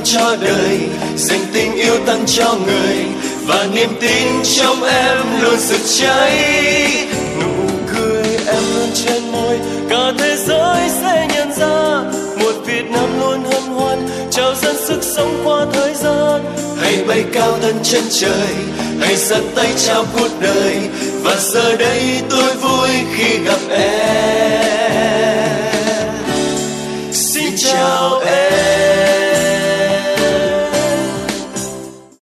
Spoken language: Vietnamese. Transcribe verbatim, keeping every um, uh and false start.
cho đời, dành tình yêu tặng cho người, và niềm tin trong em luôn rực cháy. Nụ cười em luôn trên môi, cả thế giới sẽ nhận ra một Việt Nam luôn hân hoan trao dâng sức sống qua thời gian. Hãy bay cao thân chân trời, hãy giơ tay trao cuộc đời, và giờ đây tôi vui khi gặp em.